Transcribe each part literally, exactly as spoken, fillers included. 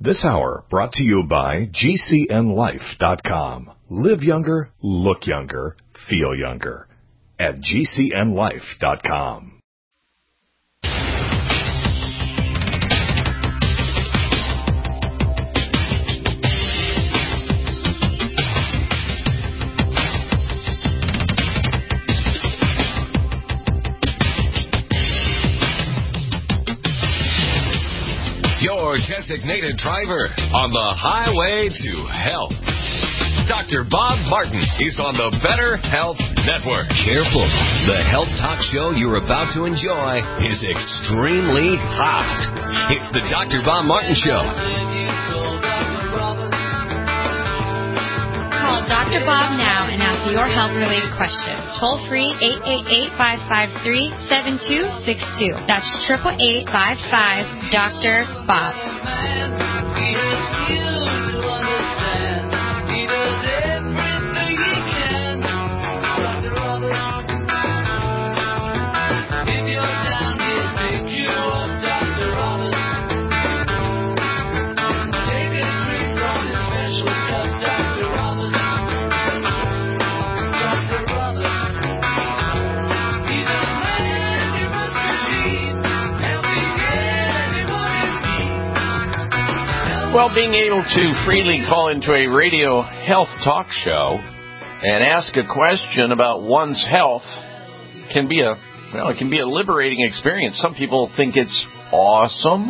This hour brought to you by G C N life dot com. Live younger, look younger, feel younger at G C N life dot com. Your designated driver on the highway to health. Doctor Bob Martin is on the Better Health Network. Careful. The health talk show you're about to enjoy is extremely hot. It's the Doctor Bob Martin Show. Call Doctor Bob now and ask your health-related question. Toll free eight eight eight, five five three, seven two six two. That's eight eight eight, five five, Doctor Bob. Well, being able to freely call into a radio health talk show and ask a question about one's health can be a, well, it can be a liberating experience. Some people think it's awesome.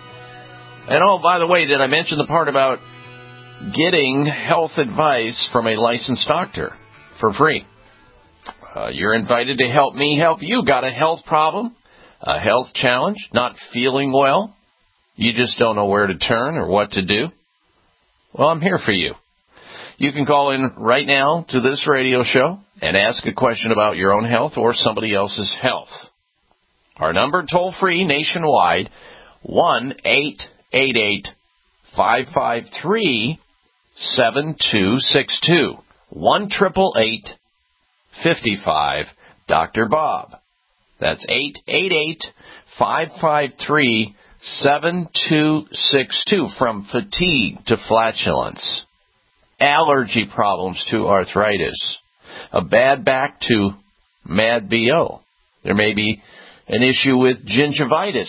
And oh, by the way, did I mention the part about getting health advice from a licensed doctor for free? Uh, you're invited to help me help you. Got a health problem, a health challenge, not feeling well? You just don't know where to turn or what to do? Well, I'm here for you. You can call in right now to this radio show and ask a question about your own health or somebody else's health. Our number, toll-free nationwide, one eight eight eight, five five three, seven two six two. one eight eight eight, five five, Doctor Bob. That's eight eight eight, five five three, seven two six two. From fatigue to flatulence, allergy problems to arthritis, a bad back to mad B O. There may be an issue with gingivitis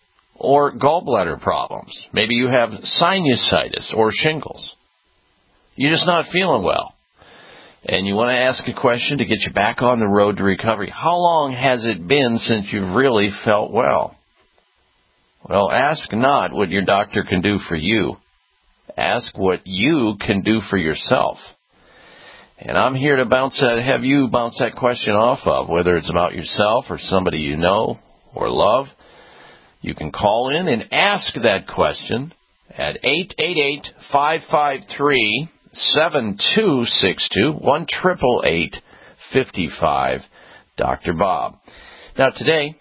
or gallbladder problems. Maybe you have sinusitis or shingles. You're just not feeling well, and you want to ask a question to get you back on the road to recovery. How long has it been since you've really felt well? Well, ask not what your doctor can do for you. Ask what you can do for yourself. And I'm here to bounce that, have you bounce that question off of, whether it's about yourself or somebody you know or love. You can call in and ask that question at eight eight eight, five five three, seven two six two, one eight eight eight, five five, Doctor Bob. Now, today,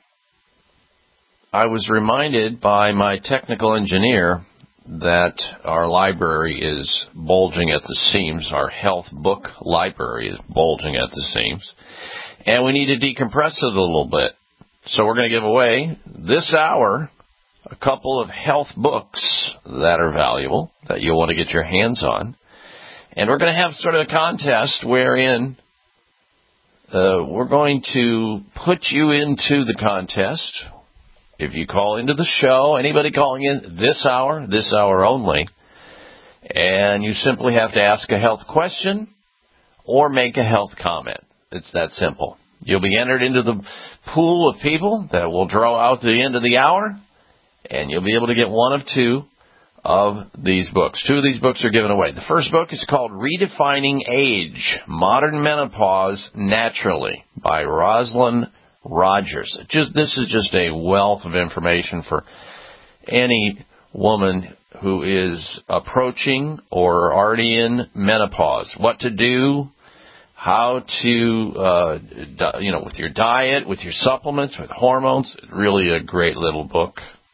I was reminded by my technical engineer that our library is bulging at the seams. Our health book library is bulging at the seams. And we need to decompress it a little bit. So we're going to give away this hour a couple of health books that are valuable, that you'll want to get your hands on. And we're going to have sort of a contest wherein uh, we're going to put you into the contest. If you call into the show, anybody calling in this hour, this hour only, and you simply have to ask a health question or make a health comment. It's that simple. You'll be entered into the pool of people that will draw out the end of the hour, and you'll be able to get one of two of these books. Two of these books are given away. The first book is called Redefining Age, Modern Menopause Naturally by Rosalind Rogers. Just this is just a wealth of information for any woman who is approaching or already in menopause. What to do, how to, uh, di- you know, with your diet, with your supplements, with hormones. Really a great little book.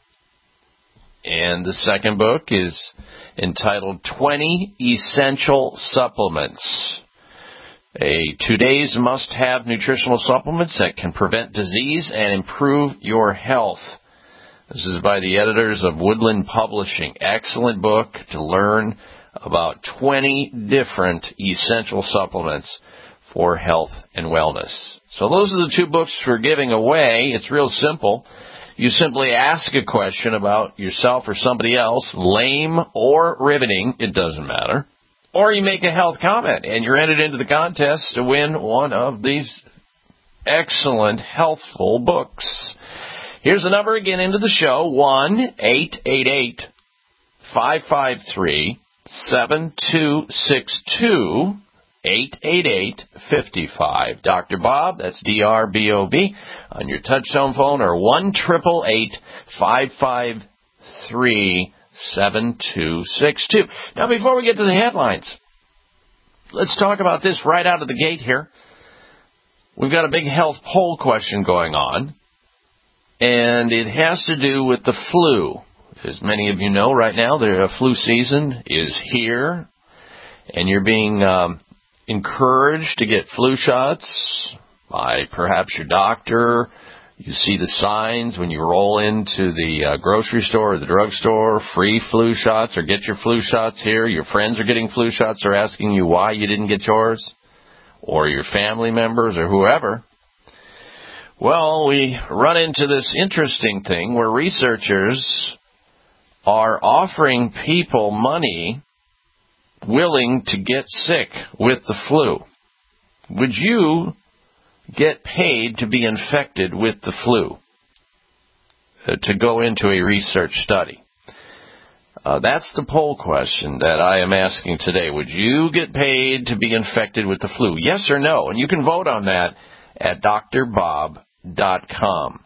And the second book is entitled twenty Essential Supplements. A today's must-have nutritional supplements that can prevent disease and improve your health This is by the editors of Woodland Publishing. Excellent book to learn about twenty different essential supplements for health and wellness. So those are the two books we're giving away. It's real simple. You simply ask a question about yourself or somebody else, lame or riveting, it doesn't matter. Or you make a health comment, and you're entered into the contest to win one of these excellent, healthful books. Here's the number again into the show, one eight eight eight, five five three, seven two six two, eight eight eight, five five. Doctor Bob, that's D R B O B, on your touchtone phone, or one eight eight eight, five five three, seven two six two. Now, before we get to the headlines, let's talk about this right out of the gate here. We've got a big health poll question going on, and it has to do with the flu. As many of you know, right now, the flu season is here, and you're being um, encouraged to get flu shots by perhaps your doctor. You see the signs when you roll into the uh, grocery store or the drugstore, free flu shots, or get your flu shots here. Your friends are getting flu shots, or asking you why you didn't get yours, or your family members or whoever. Well, we run into this interesting thing where researchers are offering people money willing to get sick with the flu. Would you get paid to be infected with the flu, uh, to go into a research study? Uh, that's the poll question that I am asking today. Would you get paid to be infected with the flu? Yes or no? And you can vote on that at D R bob dot com.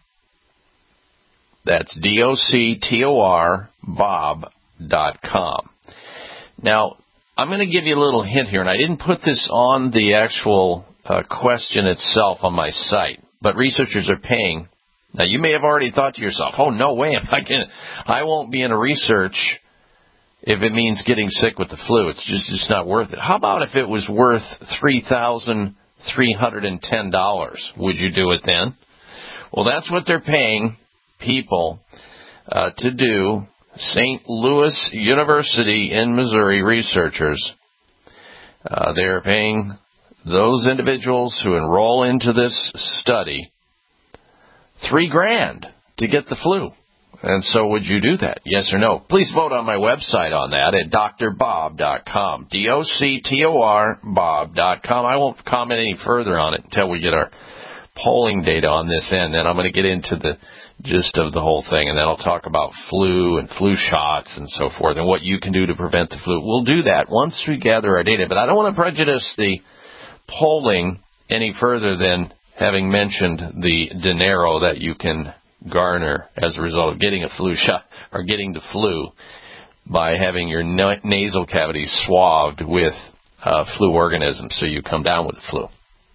That's D O C T O R Bob dot com. Now, I'm going to give you a little hint here, and I didn't put this on the actual uh, question itself on my site, but researchers are paying. Now, you may have already thought to yourself, oh, no way, am I gonna, I won't be in a research if it means getting sick with the flu. It's just it's not worth it. How about if it was worth three thousand three hundred ten dollars? Would you do it then? Well, that's what they're paying people uh, to do. Saint Louis University in Missouri researchers, uh, they're paying those individuals who enroll into this study three grand to get the flu. And so would you do that? Yes or no? Please vote on my website on that at D R bob dot com. D O C T O R Bob dot com. I won't comment any further on it until we get our polling data on this end. Then I'm going to get into the gist of the whole thing, and then I'll talk about flu and flu shots and so forth and what you can do to prevent the flu. We'll do that once we gather our data, but I don't want to prejudice the polling any further than having mentioned the dinero that you can garner as a result of getting a flu shot or getting the flu by having your na- nasal cavities swabbed with uh, flu organisms so you come down with the flu.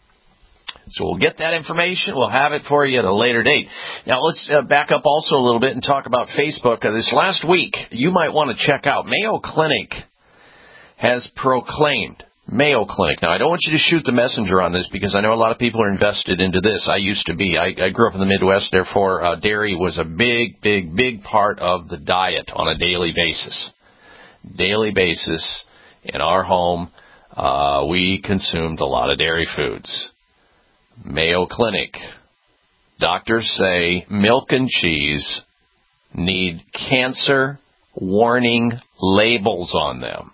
So we'll get that information. We'll have it for you at a later date. Now, let's uh, back up also a little bit and talk about Facebook. Uh, this last week, you might want to check out Mayo Clinic has proclaimed. Mayo Clinic. Now, I don't want you to shoot the messenger on this because I know a lot of people are invested into this. I used to be. I, I grew up in the Midwest. Therefore, uh, dairy was a big, big, big part of the diet on a daily basis. Daily basis in our home, uh, we consumed a lot of dairy foods. Mayo Clinic. Doctors say milk and cheese need cancer warning labels on them.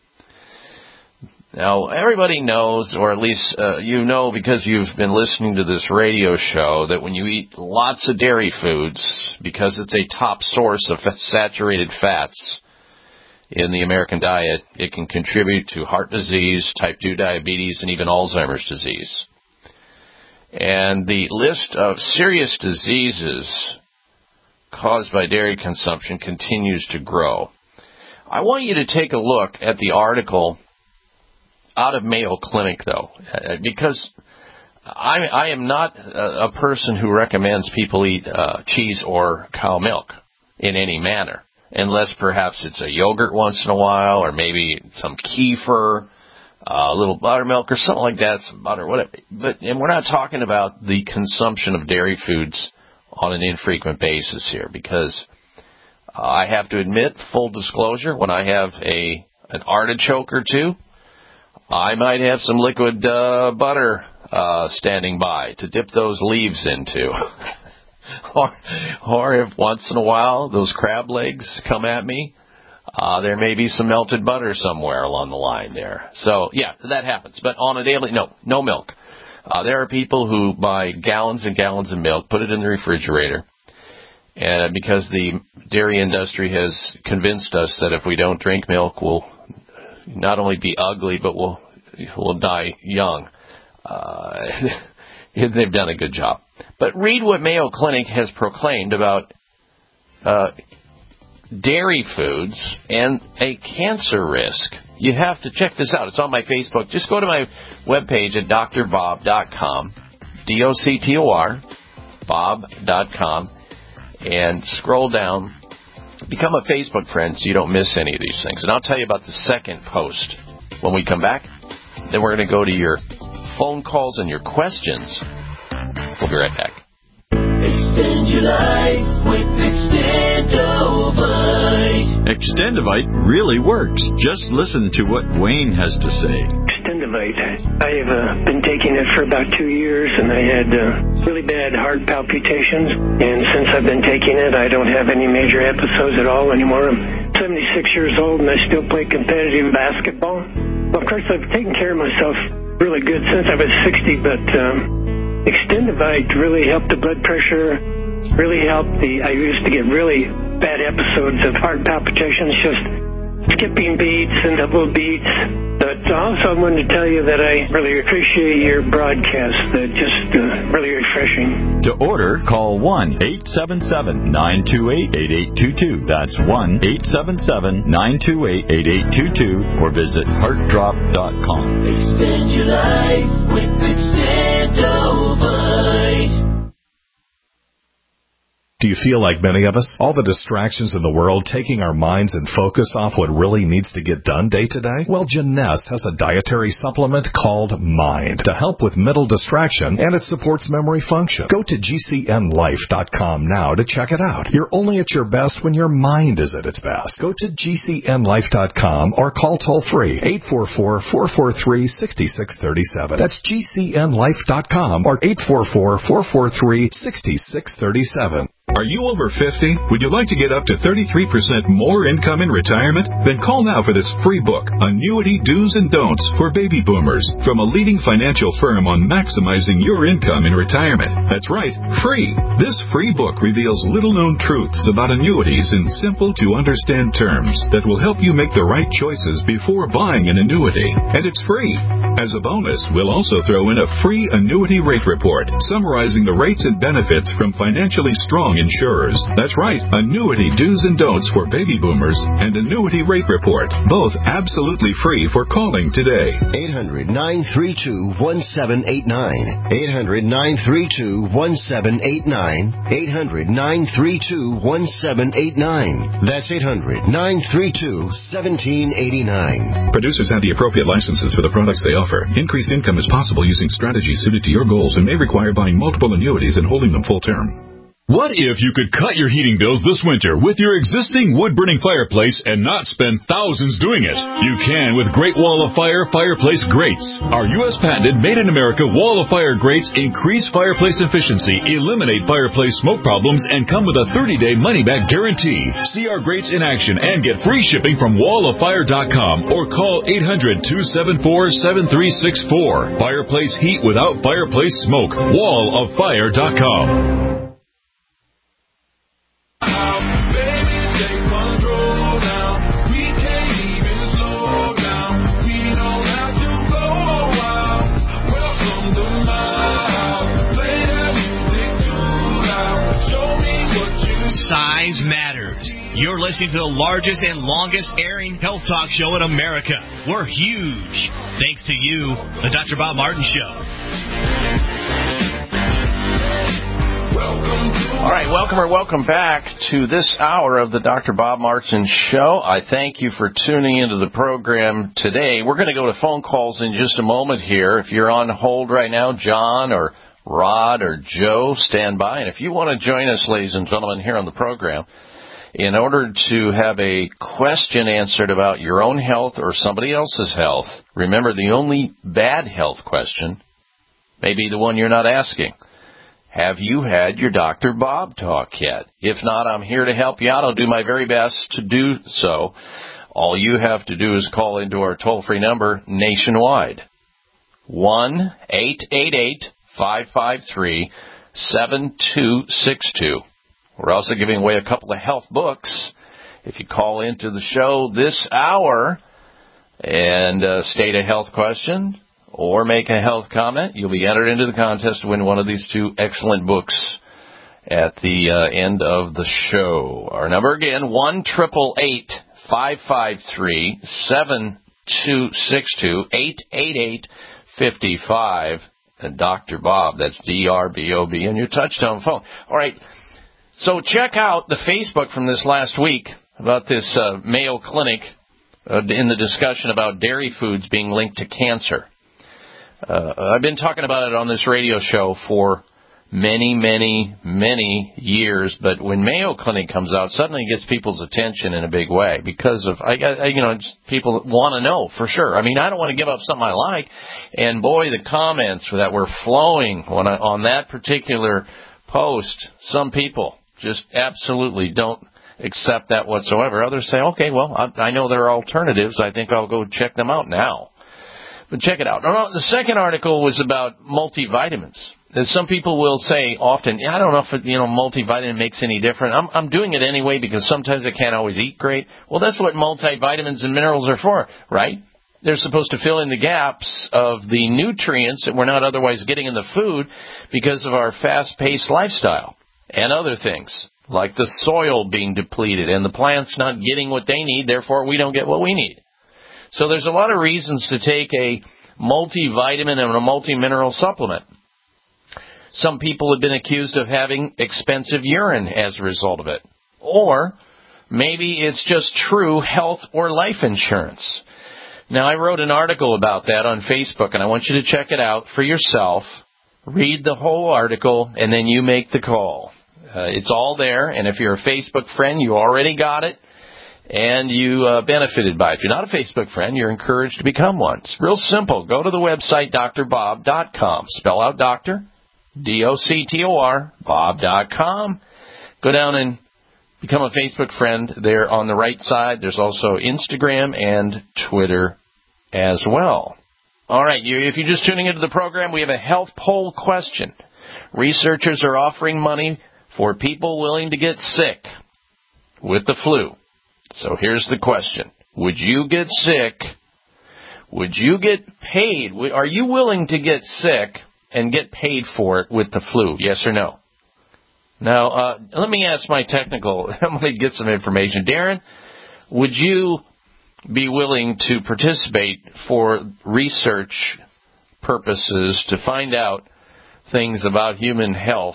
Now, everybody knows, or at least uh, you know because you've been listening to this radio show, that when you eat lots of dairy foods, because it's a top source of saturated fats in the American diet, it can contribute to heart disease, type two diabetes, and even Alzheimer's disease. And the list of serious diseases caused by dairy consumption continues to grow. I want you to take a look at the article out of Mayo Clinic, though, because I, I am not a, a person who recommends people eat uh, cheese or cow milk in any manner, unless perhaps it's a yogurt once in a while, or maybe some kefir, Uh, a little buttermilk or something like that, some butter, whatever. But and we're not talking about the consumption of dairy foods on an infrequent basis here, because uh, I have to admit, full disclosure, when I have a an artichoke or two, I might have some liquid uh, butter uh, standing by to dip those leaves into. or, or if once in a while those crab legs come at me, uh, there may be some melted butter somewhere along the line there. So, yeah, that happens. But on a daily, no, no milk. Uh, there are people who buy gallons and gallons of milk, put it in the refrigerator, and because the dairy industry has convinced us that if we don't drink milk, we'll not only be ugly, but we'll we'll die young. Uh, they've done a good job. But read what Mayo Clinic has proclaimed about uh, dairy foods and a cancer risk. You have to check this out. It's on my Facebook. Just go to my webpage at D R bob dot com, D O C T O R, bob dot com, and scroll down. Become a Facebook friend so you don't miss any of these things. And I'll tell you about the second post when we come back. Then we're going to go to your phone calls and your questions. We'll be right back. Extend your life with Extendovite. Extendovite really works. Just listen to what Wayne has to say. Extendovite. I have uh, been taking it for about two years, and I had uh, really bad heart palpitations. And since I've been taking it, I don't have any major episodes at all anymore. I'm seventy-six years old, and I still play competitive basketball. Well, of course, I've taken care of myself really good since I was sixty, but um, Extendovite really helped the blood pressure, really helped the, I used to get really bad episodes of heart palpitations, just skipping beats and double beats. But also I wanted to tell you that I really appreciate your broadcast. Uh, just uh, really refreshing. To order, call one eight seven seven, nine two eight, eight eight two two. That's one eight seven seven, nine two eight, eight eight two two, or visit heart drop dot com. Extend your life with Extendovite. Do you feel like many of us? All the distractions in the world taking our minds and focus off what really needs to get done day to day? Well, Jeunesse has a dietary supplement called Mind to help with mental distraction, and it supports memory function. Go to G C N life dot com now to check it out. You're only at your best when your mind is at its best. Go to G C N life dot com or call toll-free eight four four, four four three, six six three seven. That's G C N life dot com or eight four four, four four three, six six three seven. Are you over fifty? Would you like to get up to thirty-three percent more income in retirement? Then call now for this free book, Annuity Do's and Don'ts for Baby Boomers, from a leading financial firm on maximizing your income in retirement. That's right, free. This free book reveals little-known truths about annuities in simple-to-understand terms that will help you make the right choices before buying an annuity. And it's free. As a bonus, we'll also throw in a free annuity rate report summarizing the rates and benefits from financially strong insurers. That's right, Annuity Do's and Don'ts for Baby Boomers and Annuity Rate Report, both absolutely free for calling today. eight hundred, nine three two, one seven eight nine. eight hundred, nine three two, one seven eight nine. eight hundred, nine three two, one seven eight nine. That's eight hundred, nine three two, one seven eight nine. Producers have the appropriate licenses for the products they offer. Increased income is possible using strategies suited to your goals and may require buying multiple annuities and holding them full term. What if you could cut your heating bills this winter with your existing wood-burning fireplace and not spend thousands doing it? You can with Great Wall of Fire Fireplace Grates. Our U S patented made-in-America Wall of Fire grates increase fireplace efficiency, eliminate fireplace smoke problems, and come with a thirty-day money-back guarantee. See our grates in action and get free shipping from wall of fire dot com or call eight hundred, two seven four, seven three six four. Fireplace heat without fireplace smoke. wall of fire dot com. Size matters. You're listening to the largest and longest airing health talk show in America. We're huge. Thanks to you, the Doctor Bob Martin Show. All right, welcome or welcome back to this hour of the Doctor Bob Martin Show. I thank you for tuning into the program today. We're going to go to phone calls in just a moment here. If you're on hold right now, John or Rod or Joe, stand by. And if you want to join us, ladies and gentlemen, here on the program, in order to have a question answered about your own health or somebody else's health, remember the only bad health question may be the one you're not asking. Have you had your Doctor Bob talk yet? If not, I'm here to help you out. I'll do my very best to do so. All you have to do is call into our toll-free number nationwide, one eight eight eight, five five three, seven two six two. We're also giving away a couple of health books. If you call into the show this hour and uh, state a health question or make a health comment, you'll be entered into the contest to win one of these two excellent books at the uh, end of the show. Our number again, one eight eight eight, five five three, seven two six two, eight eight eight, five five, and Doctor Bob, that's D R B O B, on your touch-tone phone. All right, so check out the Facebook from this last week about this uh, Mayo Clinic uh, in the discussion about dairy foods being linked to cancer. Uh, I've been talking about it on this radio show for many, many, many years, but when Mayo Clinic comes out, suddenly it gets people's attention in a big way because of, I, I you know, just people want to know for sure. I mean, I don't want to give up something I like, and boy, the comments that were flowing when I, on that particular post, some people just absolutely don't accept that whatsoever. Others say, okay, well, I, I know there are alternatives. I think I'll go check them out now. But check it out. The second article was about multivitamins. Some people will say often, I don't know if it, you know multivitamin makes any difference. I'm, I'm doing it anyway because sometimes I can't always eat great. Well, that's what multivitamins and minerals are for, right? They're supposed to fill in the gaps of the nutrients that we're not otherwise getting in the food because of our fast-paced lifestyle and other things, like the soil being depleted and the plants not getting what they need, therefore we don't get what we need. So there's a lot of reasons to take a multivitamin and a multi-mineral supplement. Some people have been accused of having expensive urine as a result of it. Or maybe it's just true health or life insurance. Now, I wrote an article about that on Facebook, and I want you to check it out for yourself. Read the whole article, and then you make the call. Uh, it's all there, and if you're a Facebook friend, you already got it. And you uh, benefited by it. If you're not a Facebook friend, you're encouraged to become one. It's real simple. Go to the website, D R bob dot com. Spell out doctor, D O C T O R, bob dot com. Go down and become a Facebook friend there on the right side. There's also Instagram and Twitter as well. All right, you, if you're just tuning into the program, we have a health poll question. Researchers are offering money for people willing to get sick with the flu. So here's the question. Would you get sick? Would you get paid? Are you willing to get sick and get paid for it with the flu? Yes or no? Now, uh, let me ask my technical. I'm going to get some information. Darren, would you be willing to participate for research purposes to find out things about human health,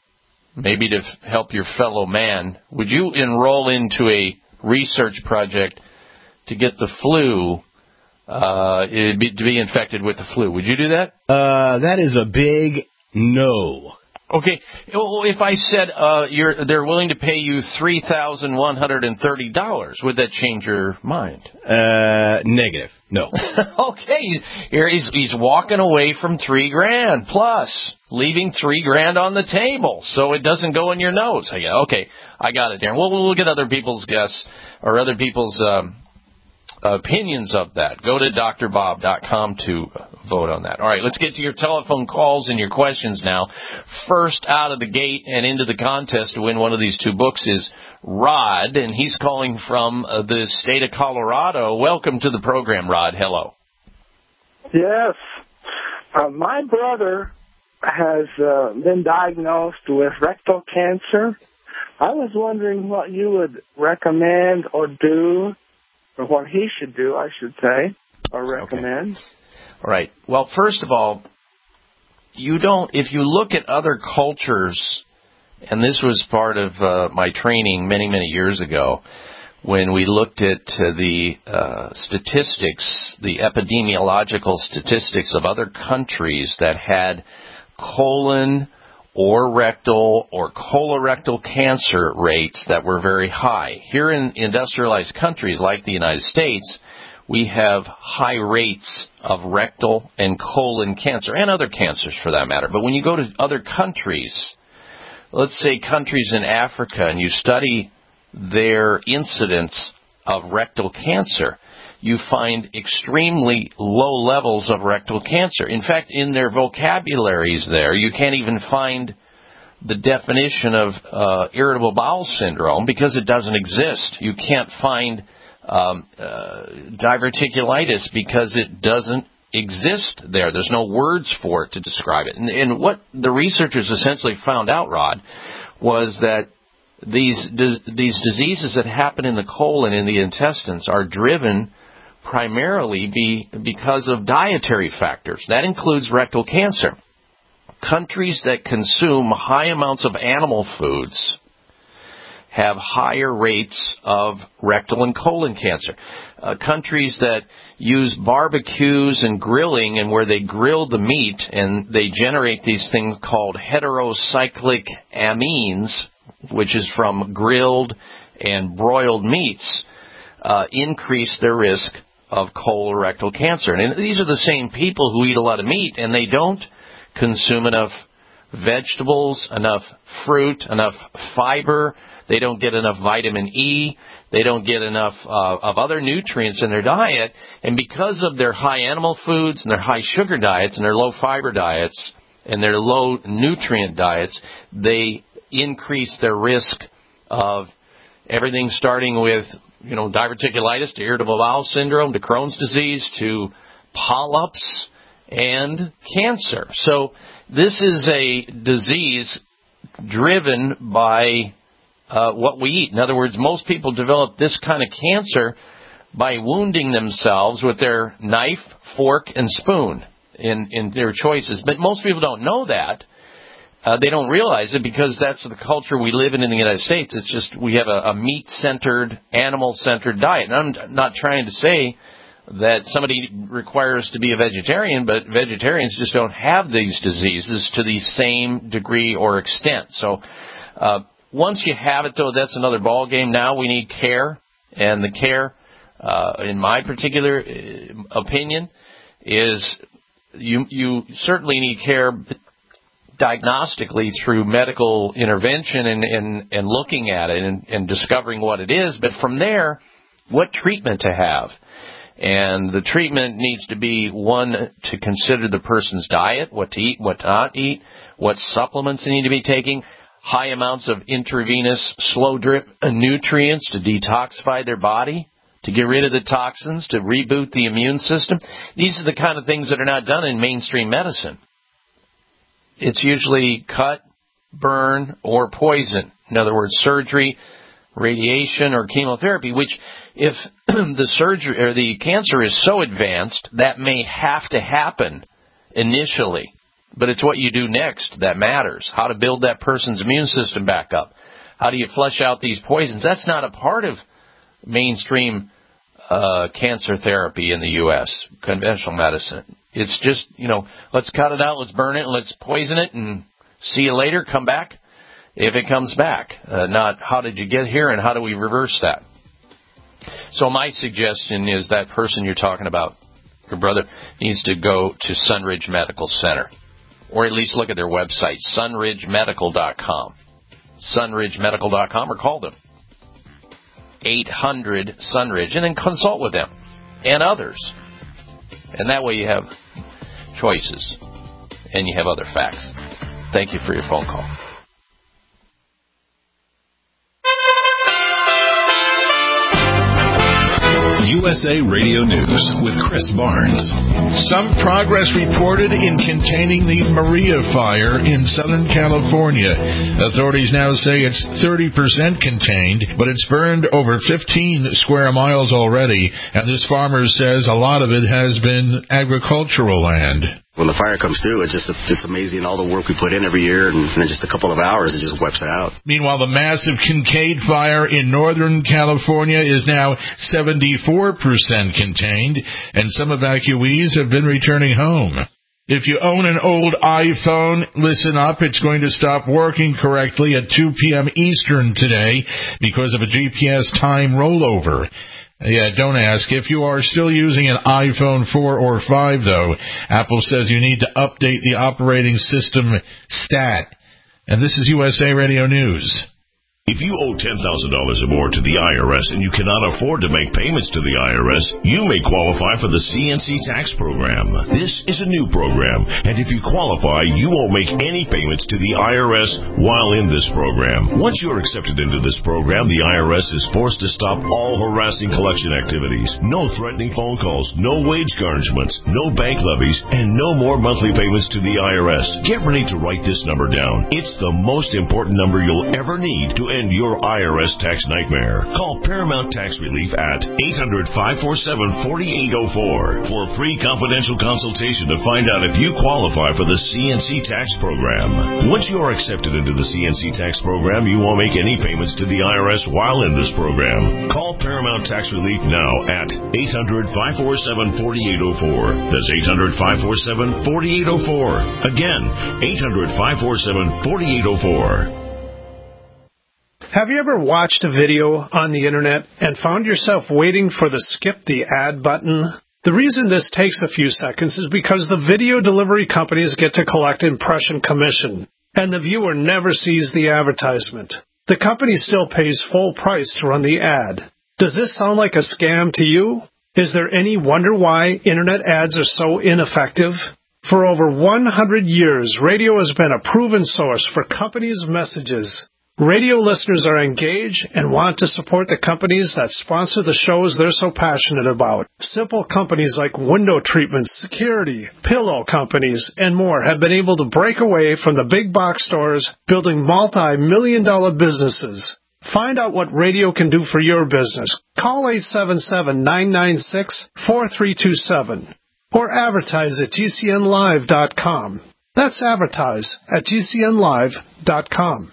maybe to help your fellow man? Would you enroll into a research project to get the flu, uh, be, to be infected with the flu? Would you do that? Uh, that is a big no. Okay. Well, if I said uh, you're, they're willing to pay you three thousand one hundred thirty dollars, would that change your mind? Uh, negative. No. Okay. Here he's, he's walking away from three grand plus, leaving three grand on the table so it doesn't go in your nose. I go, okay, I got it, Darren. We'll, we'll look at other people's guess or other people's um, opinions of that. Go to D R bob dot com to vote on that. All right, let's get to your telephone calls and your questions now. First out of the gate and into the contest to win one of these two books is Rod, and he's calling from uh, the state of Colorado. Welcome to the program, Rod. Hello. Yes. Uh, my brother has uh, been diagnosed with rectal cancer. I was wondering what you would recommend or do, or what he should do, I should say, or recommend. Okay. All right. Well, first of all, you don't, if you look at other cultures, and this was part of uh, my training many, many years ago, when we looked at uh, the uh, statistics, the epidemiological statistics of other countries that had colon or rectal or colorectal cancer rates that were very high. Here in industrialized countries like the United States, we have high rates of rectal and colon cancer, and other cancers for that matter. But when you go to other countries, let's say countries in Africa, and you study their incidence of rectal cancer, you find extremely low levels of rectal cancer. In fact, in their vocabularies there, you can't even find the definition of uh, irritable bowel syndrome because it doesn't exist. You can't find um, uh, diverticulitis because it doesn't exist there. There's no words for it to describe it. And, and what the researchers essentially found out, Rod, was that these these diseases that happen in the colon, in the intestines, are driven primarily be, because of dietary factors. That includes rectal cancer. Countries that consume high amounts of animal foods have higher rates of rectal and colon cancer. Uh, countries that use barbecues and grilling, and where they grill the meat and they generate these things called heterocyclic amines, which is from grilled and broiled meats, uh, increase their risk of colorectal cancer. And these are the same people who eat a lot of meat, and they don't consume enough vegetables, enough fruit, enough fiber. They don't get enough vitamin E. They don't get enough uh, of other nutrients in their diet. And because of their high animal foods and their high sugar diets and their low fiber diets and their low nutrient diets, they increase their risk of everything starting with, you know, diverticulitis to irritable bowel syndrome to Crohn's disease to polyps and cancer. So this is a disease driven by uh, what we eat. In other words, most people develop this kind of cancer by wounding themselves with their knife, fork, and spoon in, in their choices. But most people don't know that. Uh, they don't realize it because that's the culture we live in in the United States. It's just we have a, a meat-centered, animal-centered diet. And I'm not trying to say that somebody requires to be a vegetarian, but vegetarians just don't have these diseases to the same degree or extent. So uh, once you have it, though, that's another ballgame. Now we need care, and the care, uh, in my particular opinion, is you you certainly need care diagnostically through medical intervention and, and, and looking at it and, and discovering what it is. But from there, what treatment to have. And the treatment needs to be, one, to consider the person's diet, what to eat, what to not eat, what supplements they need to be taking, high amounts of intravenous slow drip nutrients to detoxify their body, to get rid of the toxins, to reboot the immune system. These are the kind of things that are not done in mainstream medicine. It's usually cut, burn, or poison. In other words, surgery, radiation, or chemotherapy, which if the surgery or the cancer is so advanced, that may have to happen initially. But it's what you do next that matters. How to build that person's immune system back up. How do you flush out these poisons? That's not a part of mainstream uh, cancer therapy in the U S, conventional medicine. It's just, you know, let's cut it out, let's burn it, let's poison it, and see you later, come back if it comes back. Uh, not how did you get here and how do we reverse that? So my suggestion is that person you're talking about, your brother, needs to go to Sunridge Medical Center, or at least look at their website, sunridge medical dot com. sunridge medical dot com, or call them, eight hundred Sunridge, and then consult with them and others. And that way you have choices and you have other facts. Thank you for your phone call. U S A Radio News with Chris Barnes. Some progress reported in containing the Maria fire in Southern California. Authorities now say it's thirty percent contained, but it's burned over fifteen square miles already, and this farmer says a lot of it has been agricultural land. When the fire comes through, it's just it's amazing all the work we put in every year, and in just a couple of hours, it just wipes it out. Meanwhile, the massive Kincaid fire in Northern California is now seventy-four percent contained, and some evacuees have been returning home. If you own an old iPhone, listen up. It's going to stop working correctly at two p.m. Eastern today because of a G P S time rollover. Yeah, don't ask. If you are still using an iPhone four or five, though, Apple says you need to update the operating system stat. And this is U S A Radio News. If you owe ten thousand dollars or more to the I R S and you cannot afford to make payments to the I R S, you may qualify for the C N C tax program. This is a new program, and if you qualify, you won't make any payments to the I R S while in this program. Once you're accepted into this program, the I R S is forced to stop all harassing collection activities. No threatening phone calls, no wage garnishments, no bank levies, and no more monthly payments to the I R S. Get ready to write this number down. It's the most important number you'll ever need to end your I R S tax nightmare. Call Paramount Tax Relief at eight hundred, five four seven, four eight zero four for a free confidential consultation to find out if you qualify for the C N C tax program. Once you are accepted into the C N C tax program, you won't make any payments to the I R S while in this program. Call Paramount Tax Relief now at eight hundred, five four seven, four eight zero four. That's eight hundred, five four seven, four eight zero four. Again, eight hundred, five four seven, four eight zero four. Have you ever watched a video on the internet and found yourself waiting for the skip the ad button? The reason this takes a few seconds is because the video delivery companies get to collect impression commission, and the viewer never sees the advertisement. The company still pays full price to run the ad. Does this sound like a scam to you? Is there any wonder why internet ads are so ineffective? For over one hundred years, radio has been a proven source for companies' messages. Radio listeners are engaged and want to support the companies that sponsor the shows they're so passionate about. Simple companies like window treatments, security, pillow companies, and more have been able to break away from the big box stores, building multi-million dollar businesses. Find out what radio can do for your business. Call eight seven seven, nine nine six, four three two seven or advertise at G C N live dot com. That's advertise at G C N live dot com.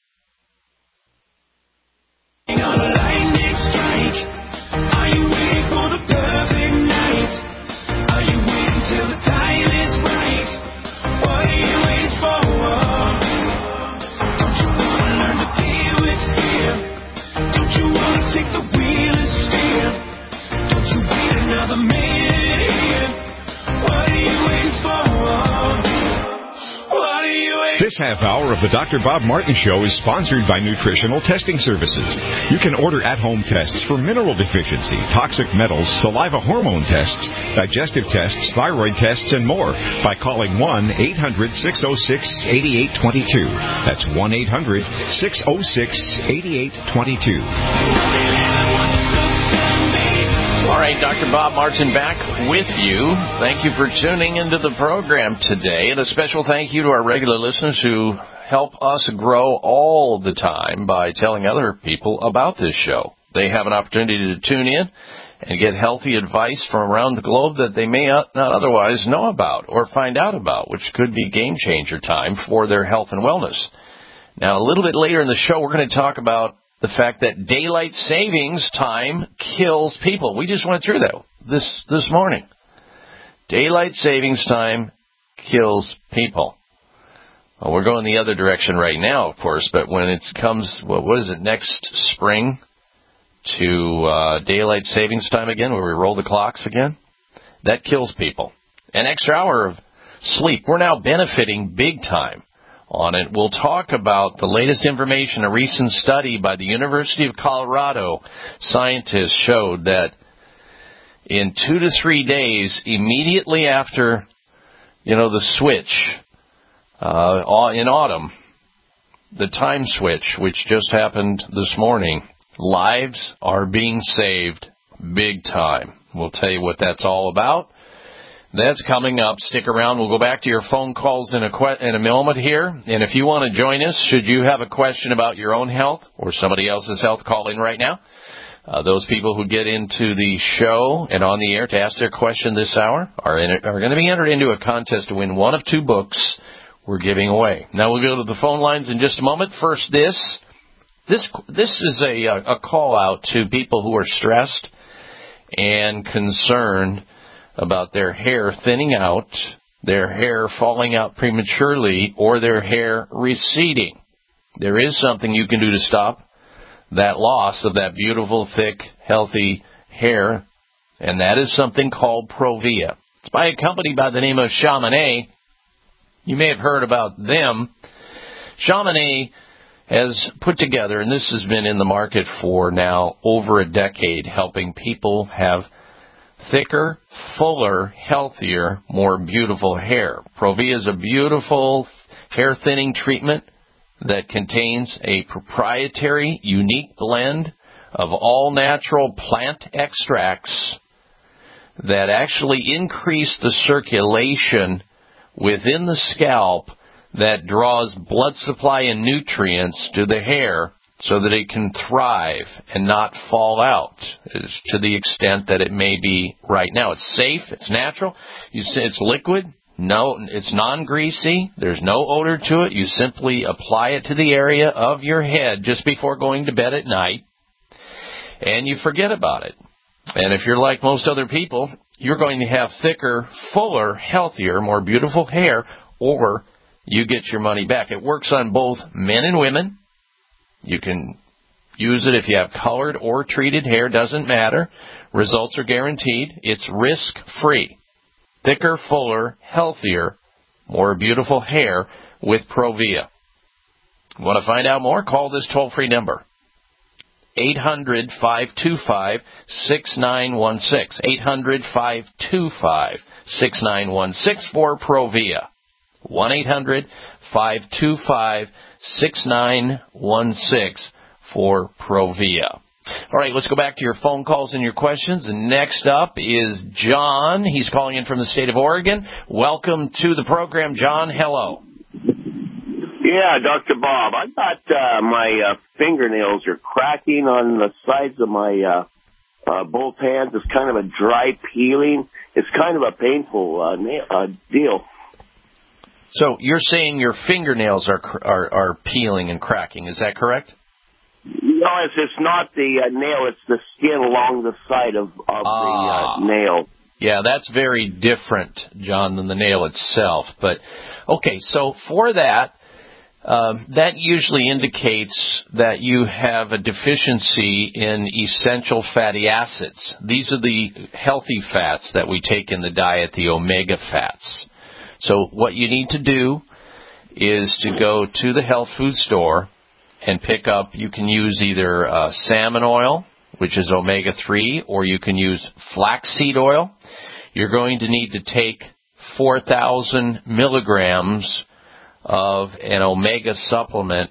On a lightning strike, are you waiting for the perfect night? Are you waiting till the time is right? What are you waiting for? Don't you wanna learn to deal with fear? Don't you wanna take the wheel and steer? Don't you wait another minute here? What are you waiting for? What are you waiting for? This half hour of the Doctor Bob Martin Show is sponsored by Nutritional Testing Services. You can order at-home tests for mineral deficiency, toxic metals, saliva hormone tests, digestive tests, thyroid tests, and more by calling one eight hundred, six oh six, eight eight two two. That's one eight hundred, six oh six, eight eight two two. All right, Doctor Bob Martin back with you. Thank you for tuning into the program today. And a special thank you to our regular listeners who help us grow all the time by telling other people about this show. They have an opportunity to tune in and get healthy advice from around the globe that they may not otherwise know about or find out about, which could be game changer time for their health and wellness. Now, a little bit later in the show, we're going to talk about the fact that daylight savings time kills people. We just went through that this this morning. Daylight savings time kills people. Well, we're going the other direction right now, of course, but when it comes, well, what is it, next spring to uh, daylight savings time again, where we roll the clocks again, that kills people. An extra hour of sleep. We're now benefiting big time on it. We'll talk about the latest information. A recent study by the University of Colorado scientists showed that in two to three days, immediately after, you know, the switch uh, in autumn, the time switch, which just happened this morning, lives are being saved big time. We'll tell you what that's all about. That's coming up. Stick around. We'll go back to your phone calls in a que- in a moment here. And if you want to join us, should you have a question about your own health or somebody else's health, call in right now. Uh, those people who get into the show and on the air to ask their question this hour are, in it, are going to be entered into a contest to win one of two books we're giving away. Now we'll go to the phone lines in just a moment. First, this. This, this is a, a call out to people who are stressed and concerned about their hair thinning out their hair falling out prematurely or their hair receding. There is something you can do to stop that loss of that beautiful, thick, healthy hair, and that is something called Provia. It's by a company by the name of Chamonix. You may have heard about them. Chamonix has put together, and this has been in the market for now over a decade, helping people have thicker, fuller, healthier, more beautiful hair. Provia is a beautiful hair thinning treatment that contains a proprietary, unique blend of all natural plant extracts that actually increase the circulation within the scalp that draws blood supply and nutrients to the hair so that it can thrive and not fall out, is to the extent that it may be right now. It's safe, it's natural, you say it's liquid, no, it's non-greasy, there's no odor to it. You simply apply it to the area of your head just before going to bed at night, and you forget about it. And if you're like most other people, you're going to have thicker, fuller, healthier, more beautiful hair, or you get your money back. It works on both men and women. You can use it if you have colored or treated hair, doesn't matter. Results are guaranteed. It's risk-free. Thicker, fuller, healthier, more beautiful hair with Provia. Want to find out more? Call this toll-free number. eight hundred, five two five, six nine one six. eight hundred, five two five, six nine one six for Provia. one eight hundred, five two five, six nine one six for Provia. All right, let's go back to your phone calls and your questions. And next up is John. He's calling in from the state of Oregon. Welcome to the program, John. Hello. Yeah, Doctor Bob, I got uh, my uh, fingernails are cracking on the sides of my uh, uh, both hands. It's kind of a dry peeling. It's kind of a painful uh, na- uh, deal. So you're saying your fingernails are, cr- are are peeling and cracking. Is that correct? No, it's, it's not the uh, nail. It's the skin along the side of, of ah. the uh, nail. Yeah, that's very different, John, than the nail itself. But, okay, so for that, um, that usually indicates that you have a deficiency in essential fatty acids. These are the healthy fats that we take in the diet, the omega fats. So what you need to do is to go to the health food store and pick up, you can use either uh, salmon oil, which is omega three, or you can use flaxseed oil. You're going to need to take four thousand milligrams of an omega supplement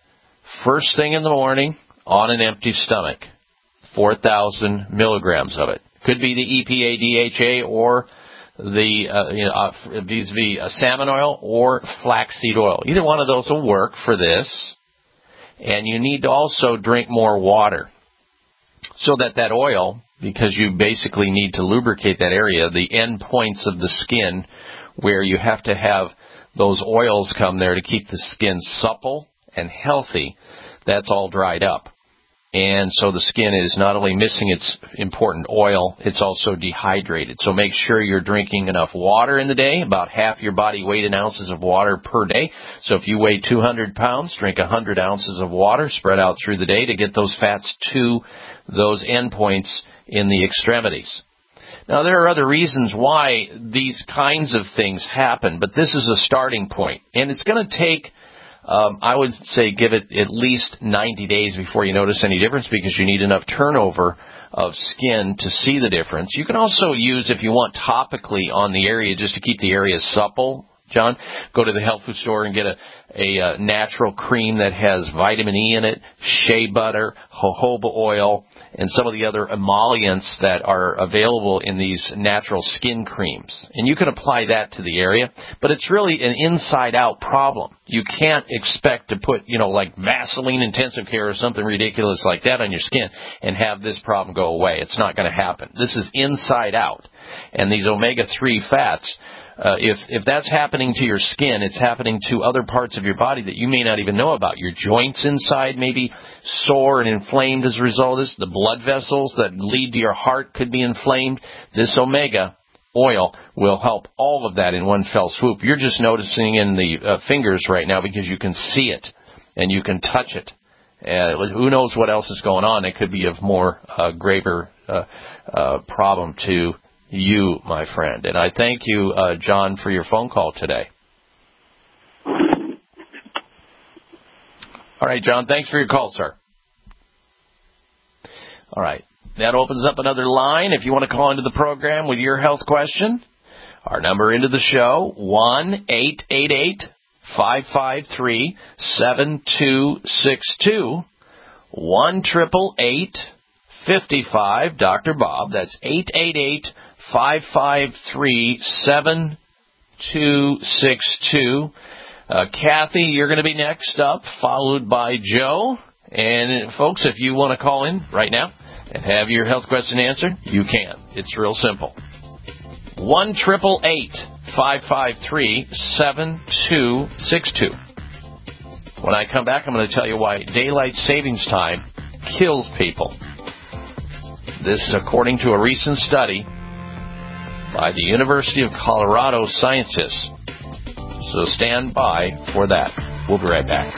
first thing in the morning on an empty stomach. four thousand milligrams of it. Could be the E P A D H A or the uh, you know, uh, vis-a-vis uh, salmon oil or flaxseed oil. Either one of those will work for this. And you need to also drink more water so that that oil, because you basically need to lubricate that area, the end points of the skin where you have to have those oils come there to keep the skin supple and healthy, that's all dried up. And so the skin is not only missing its important oil, it's also dehydrated. So make sure you're drinking enough water in the day, about half your body weight in ounces of water per day. So if you weigh two hundred pounds, drink one hundred ounces of water spread out through the day to get those fats to those endpoints in the extremities. Now, there are other reasons why these kinds of things happen, but this is a starting point. And it's going to take Um, I would say give it at least ninety days before you notice any difference because you need enough turnover of skin to see the difference. You can also use, if you want, topically on the area just to keep the area supple, John. Go to the health food store and get a, a, a natural cream that has vitamin E in it, shea butter, jojoba oil, and some of the other emollients that are available in these natural skin creams. And you can apply that to the area, but it's really an inside-out problem. You can't expect to put, you know, like Vaseline intensive care or something ridiculous like that on your skin and have this problem go away. It's not going to happen. This is inside out. And these omega three fats, Uh, if if that's happening to your skin, it's happening to other parts of your body that you may not even know about. Your joints inside may be sore and inflamed as a result of this. The blood vessels that lead to your heart could be inflamed. This omega oil will help all of that in one fell swoop. You're just noticing in the uh, fingers right now because you can see it and you can touch it. Uh, who knows what else is going on? It could be of more uh, graver uh, uh, problem to you, my friend. And I thank you, uh, John, for your phone call today. All right, John, thanks for your call, sir. All right. That opens up another line. If you want to call into the program with your health question, our number into the show, one eight eight eight, five five three, seven two six two, one eight eight eight, five five, Doctor Bob. That's eight eight eight, five five three, seven two six two. Uh, Kathy, you're going to be next up, followed by Joe. And, folks, if you want to call in right now and have your health question answered, you can. It's real simple. one eight eight eight, five five three, seven two six two. When I come back, I'm going to tell you why daylight savings time kills people. This is according to a recent study by the University of Colorado scientists. So stand by for that. We'll be right back.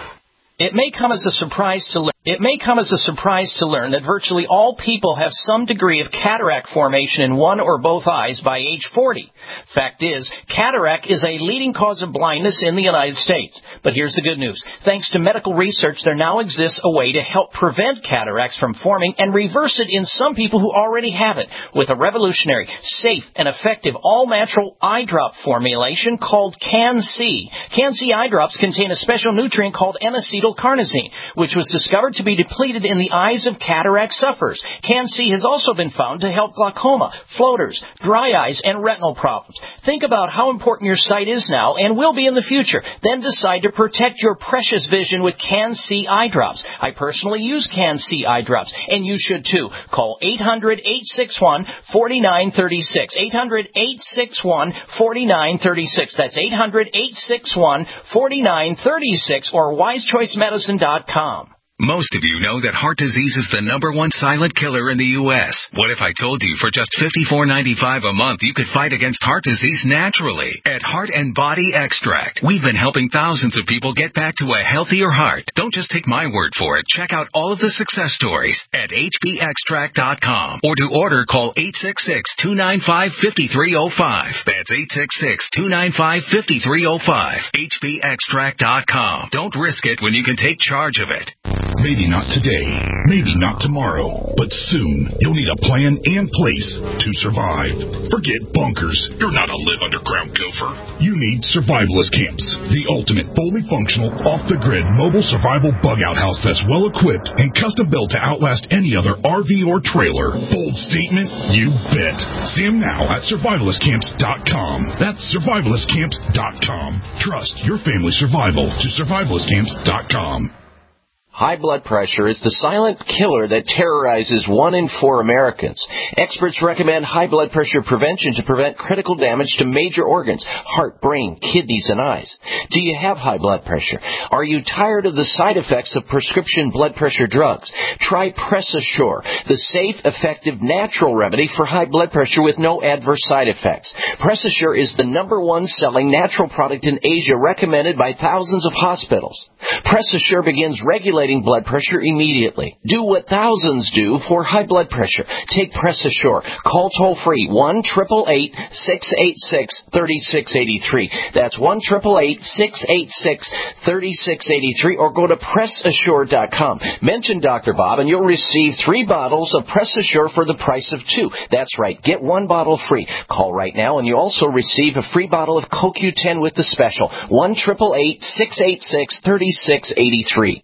It may come as a surprise to learn. It may come as a surprise to learn that virtually all people have some degree of cataract formation in one or both eyes by age forty. Fact is, cataract is a leading cause of blindness in the United States. But here's the good news. Thanks to medical research, there now exists a way to help prevent cataracts from forming and reverse it in some people who already have it with a revolutionary, safe, and effective all-natural eye drop formulation called Can-C. Can-C eye drops contain a special nutrient called N-acetylcarnosine, which was discovered to be depleted in the eyes of cataract sufferers. Can-C has also been found to help glaucoma, floaters, dry eyes, and retinal problems. Think about how important your sight is now and will be in the future. Then decide to protect your precious vision with Can-C eye drops. I personally use Can-C eye drops, and you should too. Call eight hundred, eight six one, four nine three six. eight hundred, eight six one, four nine three six. That's eight hundred, eight six one, four nine three six or wise choice medicine dot com. Most of you know that heart disease is the number one silent killer in the U S What if I told you for just fifty-four ninety-five a month you could fight against heart disease naturally? At Heart and Body Extract, we've been helping thousands of people get back to a healthier heart. Don't just take my word for it. Check out all of the success stories at H B extract dot com. Or to order, call eight six six, two nine five, five three zero five. That's eight six six, two nine five, five three zero five. H B extract dot com. Don't risk it when you can take charge of it. Maybe not today, maybe not tomorrow, but soon you'll need a plan and place to survive. Forget bunkers. You're not a live underground gopher. You need survivalist camps, the ultimate fully functional, off-the-grid mobile survival bug-out house that's well-equipped and custom-built to outlast any other R V or trailer. Bold statement? You bet. See them now at survivalist camps dot com. That's survivalist camps dot com. Trust your family's survival to survivalist camps dot com. High blood pressure is the silent killer that terrorizes one in four Americans. Experts recommend high blood pressure prevention to prevent critical damage to major organs, heart, brain, kidneys, and eyes. Do you have high blood pressure? Are you tired of the side effects of prescription blood pressure drugs? Try PressAssure, the safe, effective, natural remedy for high blood pressure with no adverse side effects. PressAssure is the number one selling natural product in Asia, recommended by thousands of hospitals. PressAssure begins regulating blood pressure immediately. Do what thousands do for high blood pressure. Take PressAssure. Call toll-free one eight eight eight, six eight six, three six eight three. That's one eight eight eight, six eight six, three six eight three or go to press assure dot com. Mention Doctor Bob and you'll receive three bottles of PressAssure for the price of two. That's right. Get one bottle free. Call right now and you also receive a free bottle of C O Q ten with the special. one eight eight eight, six eight six, three six eight three.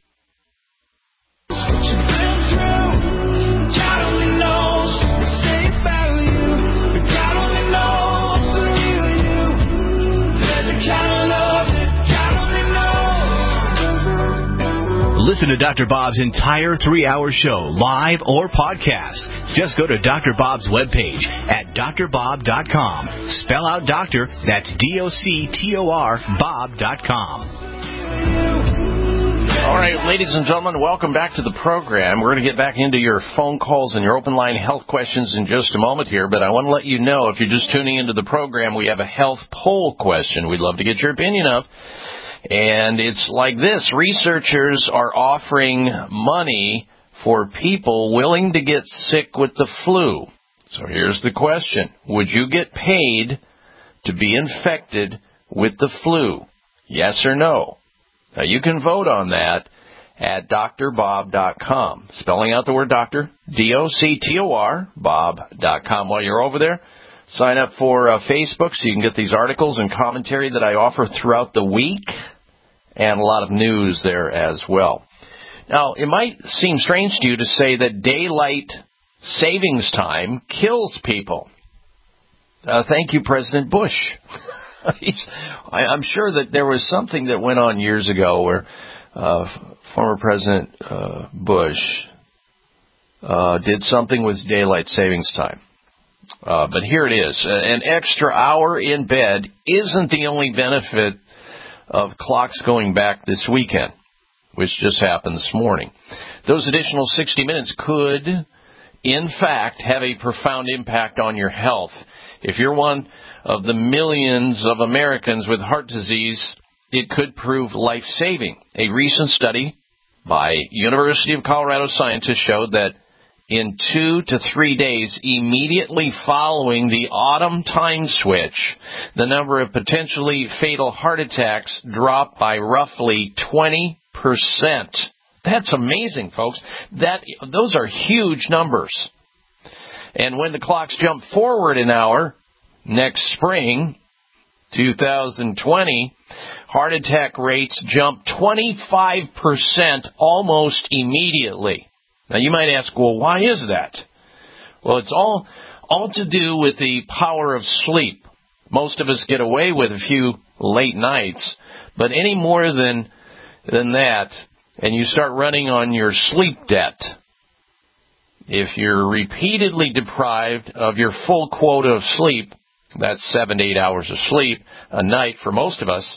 Listen to Doctor Bob's entire three-hour show, live or podcast. Just go to Doctor Bob's webpage at doctor bob dot com. Spell out doctor, that's D O C T O R, bob dot com. All right, ladies and gentlemen, welcome back to the program. We're going to get back into your phone calls and your open line health questions in just a moment here, but I want to let you know, if you're just tuning into the program, we have a health poll question we'd love to get your opinion of. And it's like this. Researchers are offering money for people willing to get sick with the flu. So here's the question. Would you get paid to be infected with the flu? Yes or no? Now, you can vote on that at D R bob dot com. Spelling out the word doctor, D O C T O R, bob dot com. While you're over there, sign up for uh, Facebook so you can get these articles and commentary that I offer throughout the week, and a lot of news there as well. Now, it might seem strange to you to say that daylight savings time kills people. Uh, thank you, President Bush. He's, I, I'm sure that there was something that went on years ago where uh, former President uh, Bush uh, did something with daylight savings time. Uh, but here it is. An extra hour in bed isn't the only benefit of clocks going back this weekend, which just happened this morning. Those additional sixty minutes could, in fact, have a profound impact on your health. If you're one of the millions of Americans with heart disease, it could prove life-saving. A recent study by University of Colorado scientists showed that in two to three days immediately following the autumn time switch, the number of potentially fatal heart attacks dropped by roughly twenty percent. That's amazing, folks. That those are huge numbers. And when the clocks jump forward an hour, next spring, two thousand twenty, heart attack rates jump twenty-five percent almost immediately. Now, you might ask, well, why is that? Well, it's all all to do with the power of sleep. Most of us get away with a few late nights, but any more than than that, and you start running on your sleep debt. If you're repeatedly deprived of your full quota of sleep, that's seven to eight hours of sleep a night for most of us,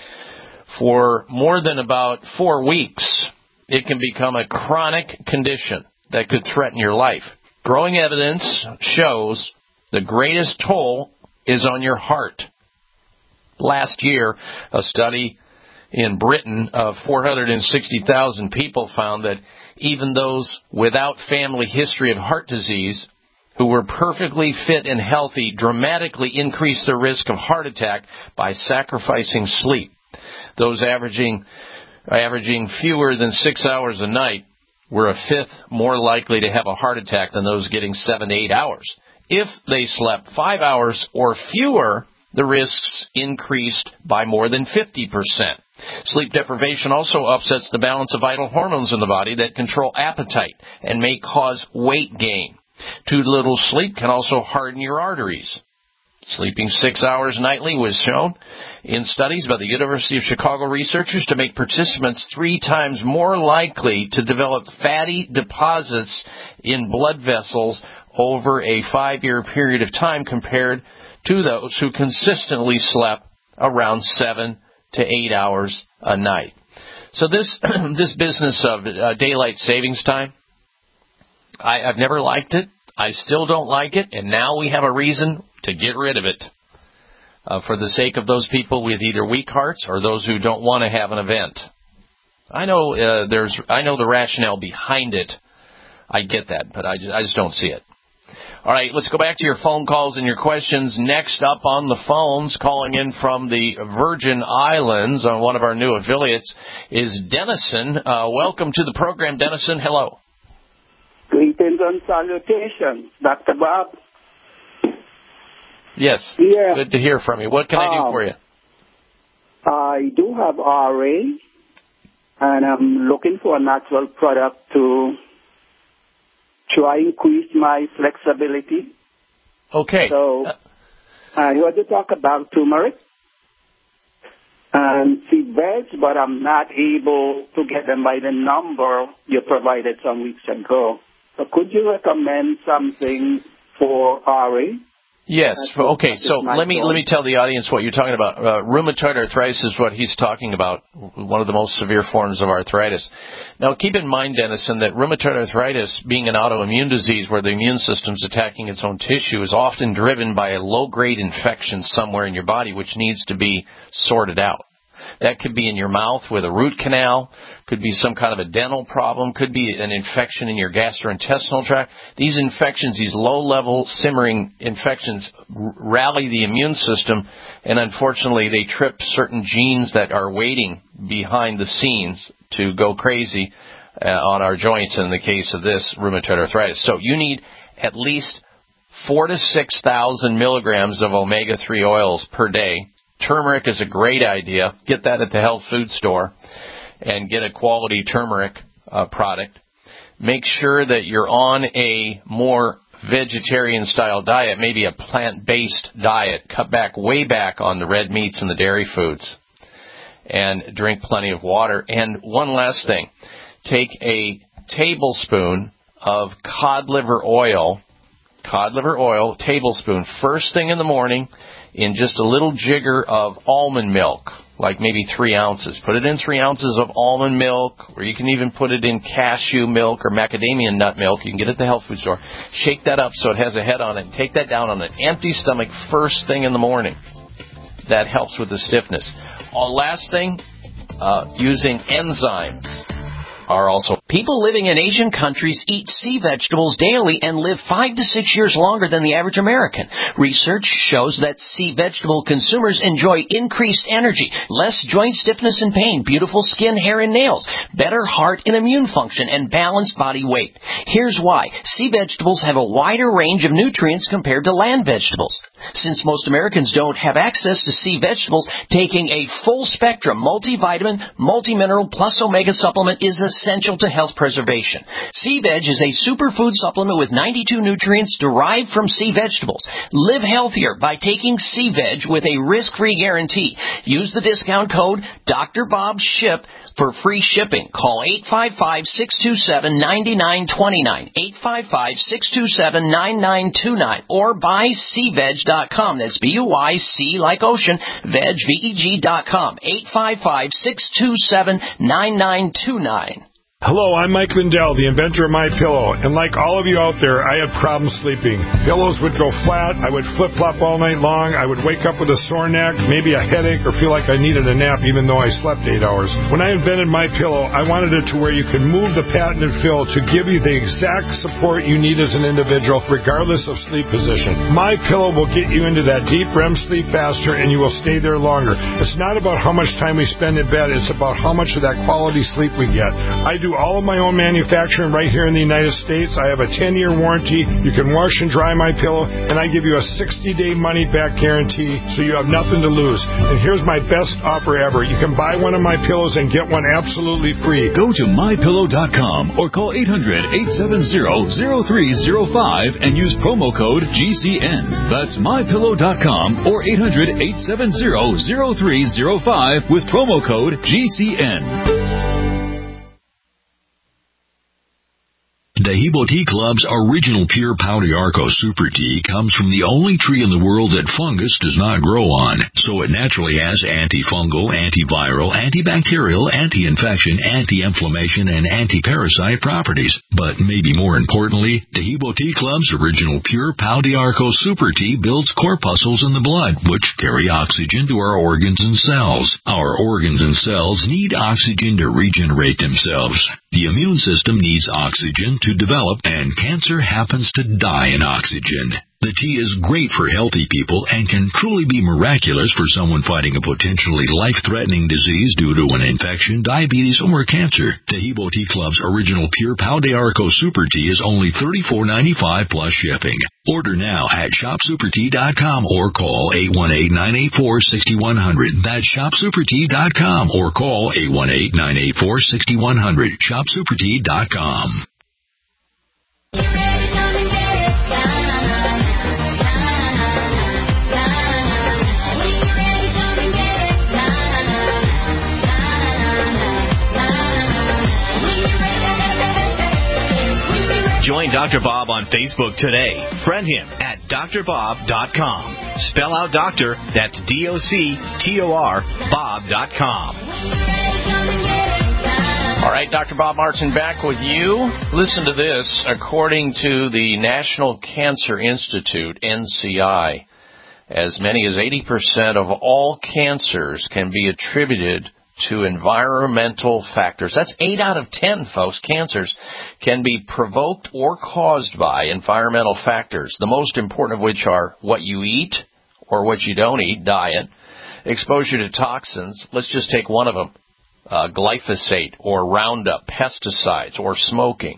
for more than about four weeks, it can become a chronic condition that could threaten your life. Growing evidence shows the greatest toll is on your heart. Last year, a study in Britain of four hundred sixty thousand people found that even those without family history of heart disease who were perfectly fit and healthy dramatically increased their risk of heart attack by sacrificing sleep. Those averaging averaging fewer than six hours a night were a fifth more likely to have a heart attack than those getting seven to eight hours. If they slept five hours or fewer, the risks increased by more than fifty percent. Sleep deprivation also upsets the balance of vital hormones in the body that control appetite and may cause weight gain. Too little sleep can also harden your arteries. Sleeping six hours nightly was shown in studies by the University of Chicago researchers to make participants three times more likely to develop fatty deposits in blood vessels over a five-year period of time compared to those who consistently slept around seven to eight hours a night. So this this business of uh, daylight savings time, I, I've never liked it. I still don't like it, and now we have a reason to get rid of it uh, for the sake of those people with either weak hearts or those who don't want to have an event. I know uh, there's I know the rationale behind it. I get that, but I just, I just don't see it. All right, let's go back to your phone calls and your questions. Next up on the phones, calling in from the Virgin Islands on one of our new affiliates, is Dennison. Uh, welcome to the program, Dennison. Hello. Greetings and salutations, Doctor Bob. Yes. Yeah. Good to hear from you. What can I do Um, for you? I do have R A, and I'm looking for a natural product to try increase my flexibility. Okay. So I heard you talk about turmeric and seed beds, but I'm not able to get them by the number you provided some weeks ago. So could you recommend something for R A? Yes. That's- Okay. that's So my let me thought. let me tell the audience what you're talking about. Uh, rheumatoid arthritis is what he's talking about. One of the most severe forms of arthritis. Now, keep in mind, Dennison, that rheumatoid arthritis, being an autoimmune disease where the immune system's attacking its own tissue, is often driven by a low-grade infection somewhere in your body, which needs to be sorted out. That could be in your mouth with a root canal, could be some kind of a dental problem, could be an infection in your gastrointestinal tract. These infections, these low-level simmering infections, r- rally the immune system, and unfortunately they trip certain genes that are waiting behind the scenes to go crazy uh, on our joints in the case of this rheumatoid arthritis. So you need at least four to six thousand milligrams of omega three oils per day. Turmeric is a great idea. Get that at the health food store and get a quality turmeric uh, product. Make sure that you're on a more vegetarian-style diet, maybe a plant-based diet. Cut back, way back on the red meats and the dairy foods. And drink plenty of water. And one last thing. Take a tablespoon of cod liver oil, cod liver oil, tablespoon, first thing in the morning, in just a little jigger of almond milk, like maybe three ounces. Put it in three ounces of almond milk, or you can even put it in cashew milk or macadamia nut milk. You can get it at the health food store. Shake that up so it has a head on it. Take that down on an empty stomach first thing in the morning. That helps with the stiffness. Uh, last thing, uh, using enzymes are also. People living in Asian countries eat sea vegetables daily and live five to six years longer than the average American. Research shows that sea vegetable consumers enjoy increased energy, less joint stiffness and pain, beautiful skin, hair, and nails, better heart and immune function, and balanced body weight. Here's why. Sea vegetables have a wider range of nutrients compared to land vegetables. Since most Americans don't have access to sea vegetables, taking a full spectrum multivitamin, multimineral plus omega supplement is essential to health preservation. Sea Veg is a superfood supplement with ninety-two nutrients derived from sea vegetables. Live healthier by taking Sea Veg with a risk-free guarantee. Use the discount code Doctor Bob Ship for free shipping. Call eight five five, six two seven, nine nine two nine, eight five five, six two seven, nine nine two nine, or buy sea veg dot com. That's B U I C like ocean, veg, V E G dot com, eight five five, six two seven, nine nine two nine. Hello, I'm Mike Lindell, the inventor of MyPillow, and like all of you out there, I had problems sleeping. Pillows would go flat, I would flip-flop all night long, I would wake up with a sore neck, maybe a headache, or feel like I needed a nap even though I slept eight hours. When I invented MyPillow, I wanted it to where you could move the patented fill to give you the exact support you need as an individual, regardless of sleep position. MyPillow will get you into that deep R E M sleep faster, and you will stay there longer. It's not about how much time we spend in bed, it's about how much of that quality sleep we get. I do all of my own manufacturing right here in the United States. I have a ten-year warranty. You can wash and dry my pillow, and I give you a sixty-day money-back guarantee, so you have nothing to lose. And here's my best offer ever. You can buy one of my pillows and get one absolutely free. Go to my pillow dot com or call eight hundred, eight seven zero, zero three zero five and use promo code G C N. That's my pillow dot com or eight hundred, eight seven zero, zero three zero five with promo code G C N. Dahibo Tea Club's original pure Pau d'Arco Super Tea comes from the only tree in the world that fungus does not grow on, so it naturally has antifungal, antiviral, antibacterial, anti-infection, anti-inflammation, and anti-parasite properties. But maybe more importantly, Dahibo Tea Club's original pure Pau d'Arco Super Tea builds corpuscles in the blood, which carry oxygen to our organs and cells. Our organs and cells need oxygen to regenerate themselves. The immune system needs oxygen to develop, and cancer happens to die in oxygen. The tea is great for healthy people and can truly be miraculous for someone fighting a potentially life-threatening disease due to an infection, diabetes, or cancer. Dahibo Tea Club's original pure Pau d'Arco Super Tea is only thirty-four ninety-five plus shipping. Order now at shop super tea dot com or call eight one eight, nine eight four, six one zero zero. That's shop super tea dot com or call eight one eight, nine eight four, six one zero zero. shop super tea dot com. Join Doctor Bob on Facebook today. Friend him at D R bob dot com. Spell out doctor, that's D O C T O R, bob dot com. All right, Doctor Bob Martin back with you. Listen to this. According to the National Cancer Institute, N C I, as many as eighty percent of all cancers can be attributed to environmental factors. That's eight out of ten, folks. Cancers can be provoked or caused by environmental factors, the most important of which are what you eat or what you don't eat, diet, exposure to toxins. Let's just take one of them, uh, glyphosate or Roundup, pesticides, or smoking.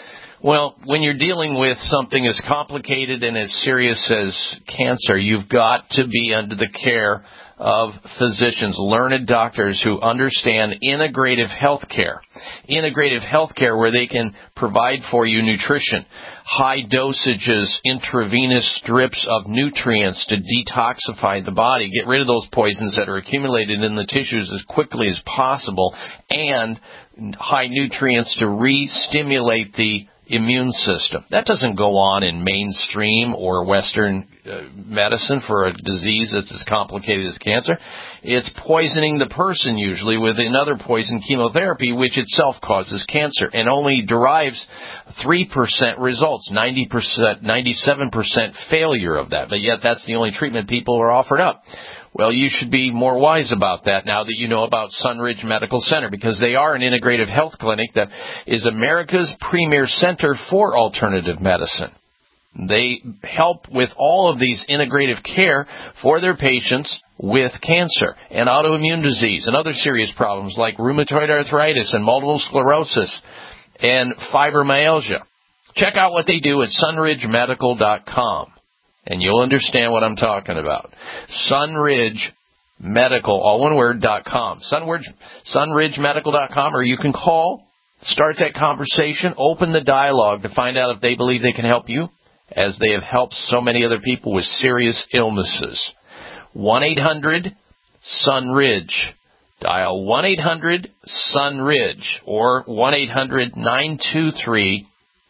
Well, when you're dealing with something as complicated and as serious as cancer, you've got to be under the care of physicians, learned doctors who understand integrative health care. Integrative health care where they can provide for you nutrition, high dosages, intravenous strips of nutrients to detoxify the body, get rid of those poisons that are accumulated in the tissues as quickly as possible, and high nutrients to re-stimulate the immune system. That doesn't go on in mainstream or Western uh, medicine for a disease that's as complicated as cancer. It's poisoning the person usually with another poison, chemotherapy, which itself causes cancer and only derives three percent results, ninety percent, ninety-seven percent failure of that. But yet that's the only treatment people are offered up. Well, you should be more wise about that now that you know about Sunridge Medical Center, because they are an integrative health clinic that is America's premier center for alternative medicine. They help with all of these integrative care for their patients with cancer and autoimmune disease and other serious problems like rheumatoid arthritis and multiple sclerosis and fibromyalgia. Check out what they do at sunridge medical dot com. And you'll understand what I'm talking about. Sunridge Medical, all one word, dot com. Sunridge, sunridge medical dot com, or you can call, start that conversation, open the dialogue to find out if they believe they can help you, as they have helped so many other people with serious illnesses. one eight hundred sunridge. Dial one eight hundred sunridge or one eight hundred nine two three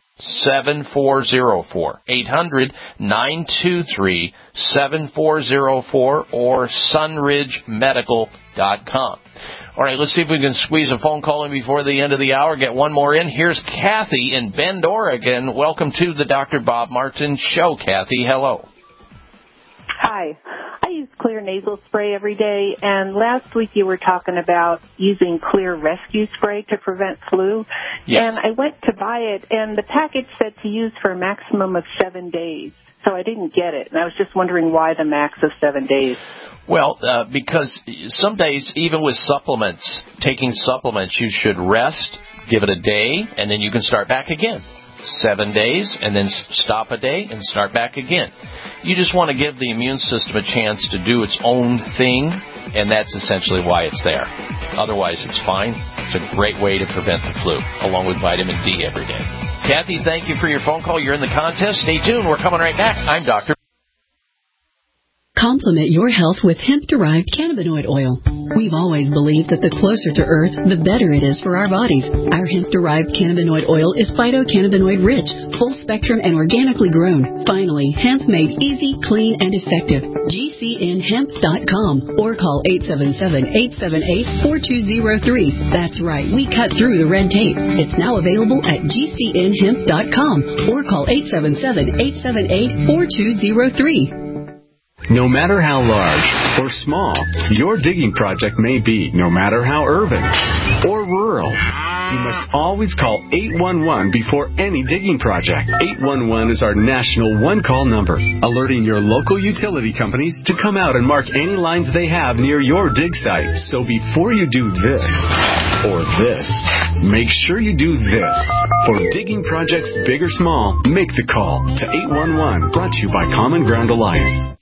seven four zero four. eight hundred nine two three seven four zero four or sunridge medical dot com. All right, let's see if we can squeeze a phone call in before the end of the hour. Get one more in. Here's Kathy in Bend, Oregon. Welcome to the Doctor Bob Martin Show, Kathy. Hello. Hi. I use Clear nasal spray every day, and last week you were talking about using Clear Rescue Spray to prevent flu. Yes. And I went to buy it, and the package said to use for a maximum of seven days. So I didn't get it, and I was just wondering why the max of seven days. Well, uh, because some days, even with supplements, taking supplements, you should rest, give it a day, and then you can start back again. Seven days, and then stop a day and start back again. You just want to give the immune system a chance to do its own thing, and that's essentially why it's there. Otherwise, it's fine. It's a great way to prevent the flu, along with vitamin D every day. Kathy, thank you for your phone call. You're in the contest. Stay tuned. We're coming right back. I'm Doctor Complement your health with hemp-derived cannabinoid oil. We've always believed that the closer to Earth, the better it is for our bodies. Our hemp-derived cannabinoid oil is phytocannabinoid-rich, full-spectrum, and organically grown. Finally, hemp made easy, clean, and effective. G C N hemp dot com or call eight seven seven, eight seven eight, four two zero three. That's right, we cut through the red tape. It's now available at G C N hemp dot com or call eight seven seven, eight seven eight, four two zero three. No matter how large or small your digging project may be, no matter how urban or rural, you must always call eight one one before any digging project. eight one one is our national one-call number, alerting your local utility companies to come out and mark any lines they have near your dig site. So before you do this or this, make sure you do this. For digging projects big or small, make the call to eight one one, brought to you by Common Ground Alliance.